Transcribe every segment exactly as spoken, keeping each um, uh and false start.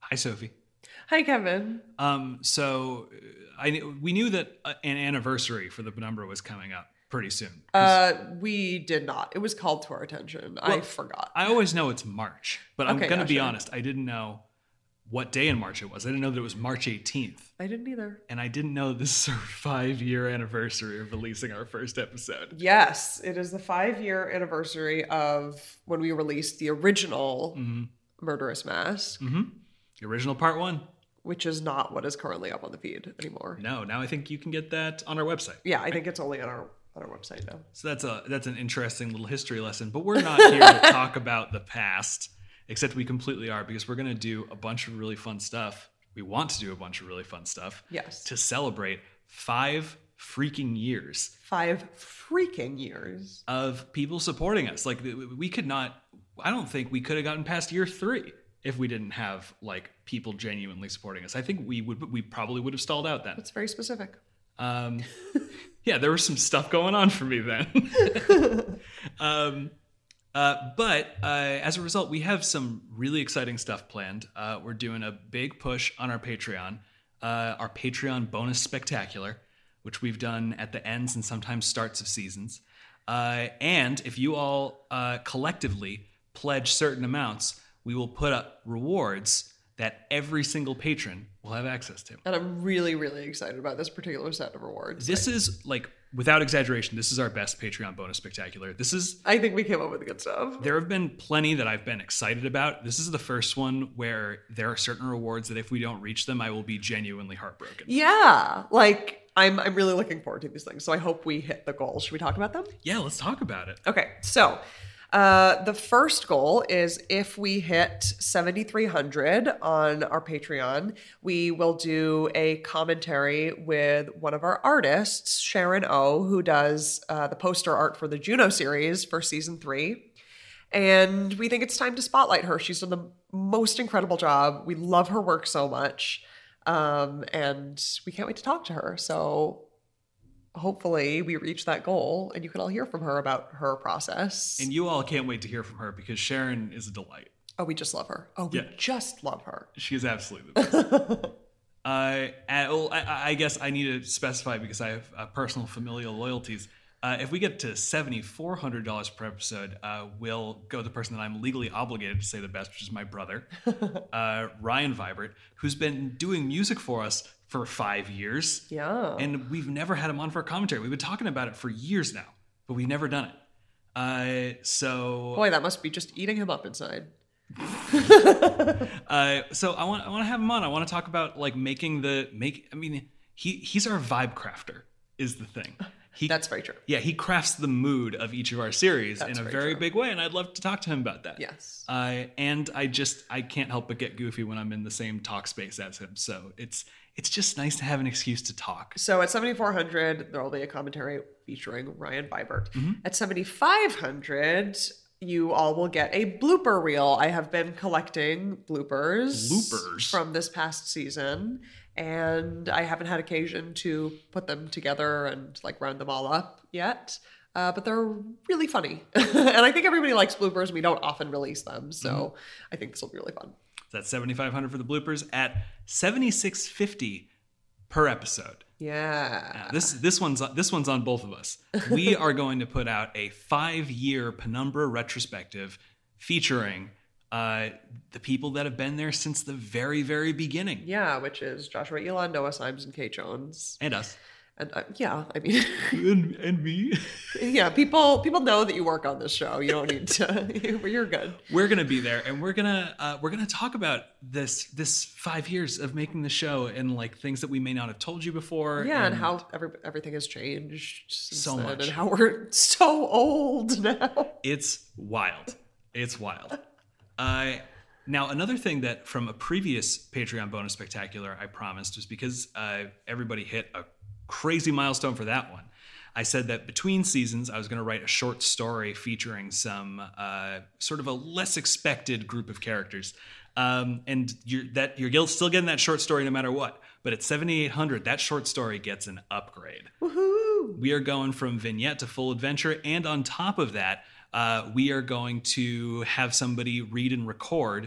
Hi, Sophie. Hi, Kevin. Um, so I knew- we knew that uh, an anniversary for the Penumbra was coming up pretty soon. 'Cause- Uh, we did not. It was called to our attention. I well, forgot. I always know it's March, but I'm Okay, going to yeah, be sure. honest. I didn't know what day in March it was. I didn't know that it was March eighteenth. I didn't either. And I didn't know this is our five-year anniversary of releasing our first episode. Yes, it is the five-year anniversary of when we released the original Mm-hmm. Murderous Mask, Mm-hmm. The original part one. which is not what is currently up on the feed anymore. No, now I think you can get that on our website. Yeah, I think it's only on our on our website now. So that's a that's an interesting little history lesson. But we're not here to talk about the past, except we completely are, because we're going to do a bunch of really fun stuff. We want to do a bunch of really fun stuff. Yes. To celebrate five freaking years Five freaking years. of people supporting us. Like we could not. I don't think we could have gotten past year three if we didn't have like people genuinely supporting us. I think we would. We probably would have stalled out then. That's very specific. Um, yeah, there was some stuff going on for me then. um, uh, but uh, as a result, we have some really exciting stuff planned. Uh, we're doing a big push on our Patreon, uh, our Patreon bonus spectacular, which we've done at the ends and sometimes starts of seasons. Uh, and if you all uh, collectively pledge certain amounts, we will put up rewards that every single patron will have access to. And I'm really, really excited about this particular set of rewards. This is, like, without exaggeration, this is our best Patreon bonus spectacular. This is... I think we came up with the good stuff. There have been plenty that I've been excited about. This is the first one where there are certain rewards that if we don't reach them, I will be genuinely heartbroken. Yeah, like I'm I'm really looking forward to these things. So I hope we hit the goals. Should we talk about them? Yeah, let's talk about it. Okay, so uh, the first goal is if we hit seventy-three hundred on our Patreon, we will do a commentary with one of our artists, Sharon O, who does uh, the poster art for the Juno series for season three. And we think it's time to spotlight her. She's done the most incredible job. We love her work so much. Um, and we can't wait to talk to her. So hopefully we reach that goal and you can all hear from her about her process. And you all can't wait to hear from her because Sharon is a delight. Oh, we just love her. Oh, we Yeah. just love her. She is absolutely the best. uh, and, well, I, I guess I need to specify because I have uh, personal familial loyalties. Uh, if we get to seven thousand four hundred dollars per episode, uh, we'll go to the person that I'm legally obligated to say the best, which is my brother, uh, Ryan Vibert, who's been doing music for us for five years. Yeah. And we've never had him on for a commentary. We've been talking about it for years now, but we've never done it. Uh, so, Boy, that must be just eating him up inside. uh, so I want I want to have him on. I want to talk about like making the make. I mean, he he's our vibe crafter. Is the thing. He, That's very true. Yeah, he crafts the mood of each of our series That's in a very very true. big way, and I'd love to talk to him about that. Yes. Uh, and I just I can't help but get goofy when I'm in the same talk space as him. So it's it's just nice to have an excuse to talk. So at seventy-four hundred, there will be a commentary featuring Ryan Vibert. Mm-hmm. At seventy-five hundred, you all will get a blooper reel. I have been collecting bloopers, Bloopers? from this past season, and I haven't had occasion to put them together and like round them all up yet. Uh, but they're really funny. And I think everybody likes bloopers. We don't often release them. So Mm-hmm. I think this will be really fun. So that's seventy-five hundred for the bloopers at seventy-six fifty per episode. Yeah. Now, this this one's this one's on both of us. We are going to put out a five-year Penumbra retrospective featuring uh, the people that have been there since the very, very beginning, Yeah, which is Joshua Elon, Noah Symes, and Kate Jones. and us, And uh, yeah, I mean, and, and me. yeah, people people know that you work on this show. You don't need to. You're good. We're gonna be there, and we're gonna uh, we're gonna talk about this this five years of making the show and like things that we may not have told you before. Yeah, and, how every, everything has changed since So then, much. and how we're so old now. It's wild. It's wild. Uh, now, another thing that from a previous Patreon bonus spectacular I promised was because uh, everybody hit a crazy milestone for that one. I said that between seasons, I was going to write a short story featuring some uh, sort of a less expected group of characters. Um, and you're, that, you're still getting that short story no matter what. But at seventy-eight hundred, that short story gets an upgrade. Woohoo! We are going from vignette to full adventure. And on top of that, uh, we are going to have somebody read and record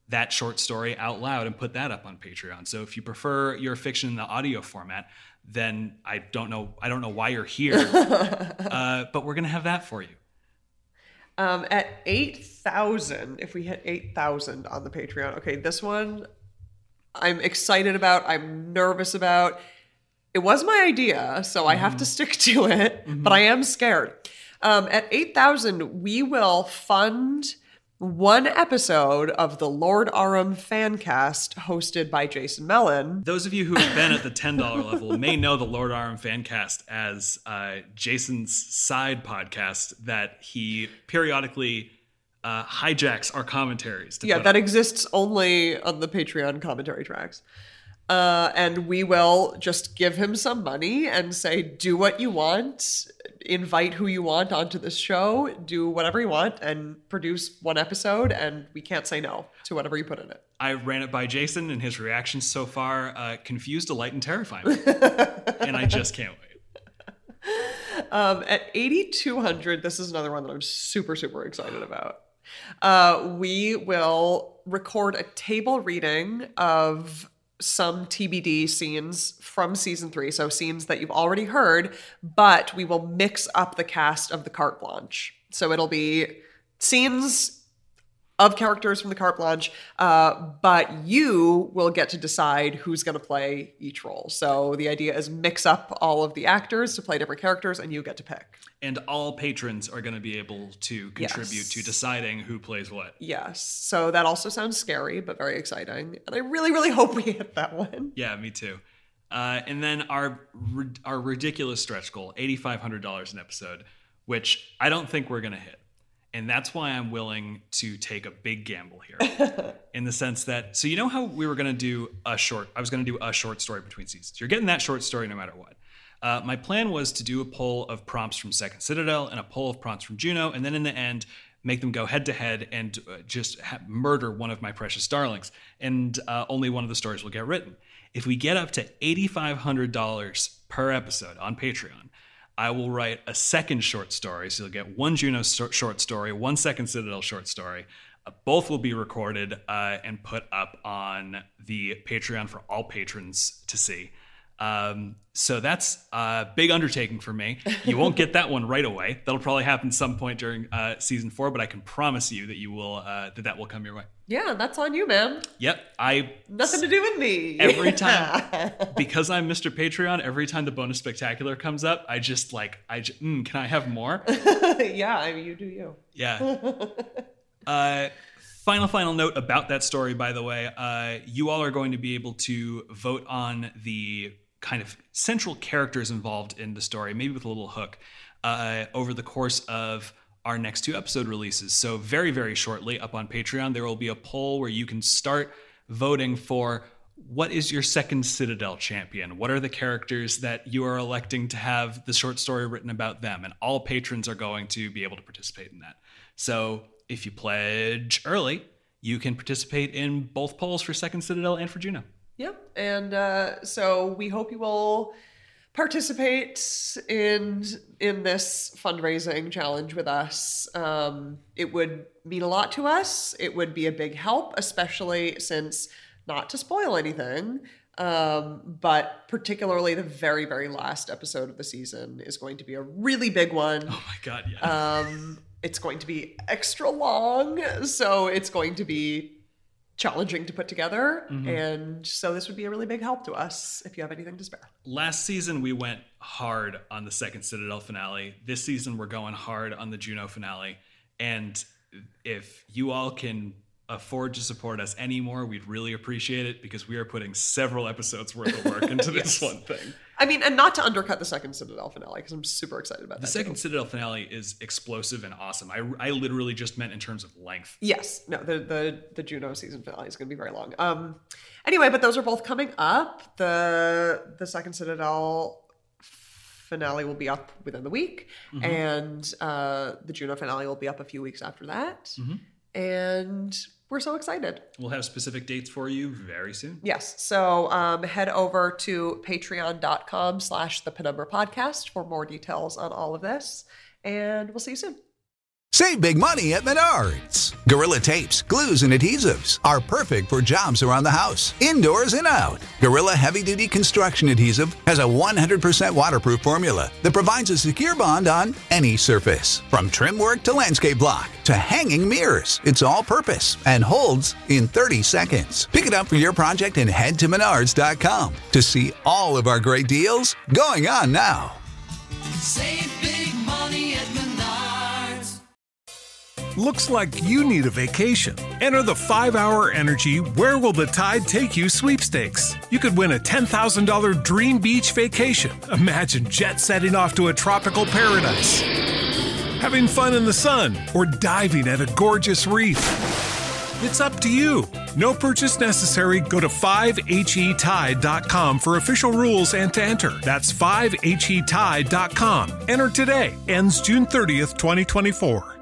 that short story out loud and put that up on Patreon. So if you prefer your fiction in the audio format, then I don't know I don't know why you're here, uh, but we're gonna have that for you. Um, at eight thousand, if we hit eight thousand on the Patreon, okay, this one I'm excited about. I'm nervous about. It was my idea, so I have to stick to it, mm-hmm. but I am scared. Um, at eight thousand, we will fund one episode of the Lord Arum fan cast hosted by Jason Mellon. Those of you who have been at the ten dollars level may know the Lord Arum fan cast as uh, Jason's side podcast that he periodically uh, hijacks our commentaries. To yeah, put that up. exists only on the Patreon commentary tracks. Uh, and we will just give him some money and say, do what you want, invite who you want onto this show, do whatever you want, and produce one episode, and we can't say no to whatever you put in it. I ran it by Jason, and his reactions so far uh, confused, delight, and terrify me. And I just can't wait. Um, at eighty-two hundred, this is another one that I'm super, super excited about. Uh, we will record a table reading of some T B D scenes from season three. So scenes that you've already heard, but we will mix up the cast of the Carte Blanche. So it'll be scenes of characters from the Carte Blanche, uh, but you will get to decide who's going to play each role. So the idea is mix up all of the actors to play different characters, and you get to pick. And all patrons are going to be able to contribute yes. to deciding who plays what. Yes. So that also sounds scary, but very exciting. And I really, really hope we hit that one. Yeah, me too. Uh, and then our our ridiculous stretch goal, eight thousand five hundred dollars an episode, which I don't think we're going to hit. And that's why I'm willing to take a big gamble here in the sense that, so you know how we were going to do a short, I was going to do a short story between seasons. You're getting that short story no matter what. Uh, my plan was to do a poll of prompts from Second Citadel and a poll of prompts from Juno. And then in the end, make them go head to head and uh, just ha- murder one of my precious darlings. And uh, only one of the stories will get written. If we get up to eight thousand five hundred dollars per episode on Patreon, I will write a second short story. So you'll get one Juno st- short story, one Second Citadel short story. Uh, both will be recorded uh, and put up on the Patreon for all patrons to see. Um, so that's a big undertaking for me. You won't get that one right away. That'll probably happen some point during uh, season four, but I can promise you that you will uh, that that will come your way. Yeah, that's on you, man. Yep, I nothing to do with me. Every time, because I'm Mister Patreon, every time the bonus spectacular comes up, I just like I just, mm, can I have more? Yeah, I mean, you do you. Yeah. uh, Final, final note about that story, by the way. Uh, you all are going to be able to vote on the kind of central characters involved in the story, maybe with a little hook, uh, over the course of our next two episode releases. So very, very shortly up on Patreon, there will be a poll where you can start voting for what is your Second Citadel champion? What are the characters that you are electing to have the short story written about them? And all patrons are going to be able to participate in that. So if you pledge early, you can participate in both polls for Second Citadel and for Juno. Yep. And uh, so we hope you will participate in in this fundraising challenge with us. Um, it would mean a lot to us. It would be a big help, especially since, not to spoil anything, um, but particularly the very, very last episode of the season is going to be a really big one. Oh my God, yeah. Um, it's going to be extra long, so it's going to be challenging to put together. Mm-hmm. And so this would be a really big help to us if you have anything to spare. Last season, we went hard on the Second Citadel finale. This season, we're going hard on the Juno finale. And if you all can afford to support us anymore, we'd really appreciate it because we are putting several episodes worth of work into this yes. one thing. I mean, and not to undercut the Second Citadel finale, because I'm super excited about the that. The Second too. Citadel finale is explosive and awesome. I, I literally just meant in terms of length. Yes. No, the the, the Juno season finale is going to be very long. Um. Anyway, but those are both coming up. The the Second Citadel finale will be up within the week, mm-hmm. and uh, the Juno finale will be up a few weeks after that. Mm-hmm. And we're so excited. We'll have specific dates for you very soon. Yes. So um, head over to patreon.com slash the Penumbra podcast for more details on all of this. And we'll see you soon. Save big money at Menards. Gorilla tapes, glues, and adhesives are perfect for jobs around the house, indoors and out. Gorilla Heavy Duty Construction Adhesive has a one hundred percent waterproof formula that provides a secure bond on any surface. From trim work to landscape block to hanging mirrors, it's all purpose and holds in thirty seconds. Pick it up for your project and head to menards dot com to see all of our great deals going on now. Save big money at Menards. Looks like you need a vacation. Enter the five hour Energy Where Will the Tide Take You sweepstakes. You could win a ten thousand dollars dream beach vacation. Imagine jet setting off to a tropical paradise, having fun in the sun, or diving at a gorgeous reef. It's up to you. No purchase necessary. Go to five H E tide dot com for official rules and to enter. That's five H E tide dot com. Enter today. Ends June thirtieth, twenty twenty-four.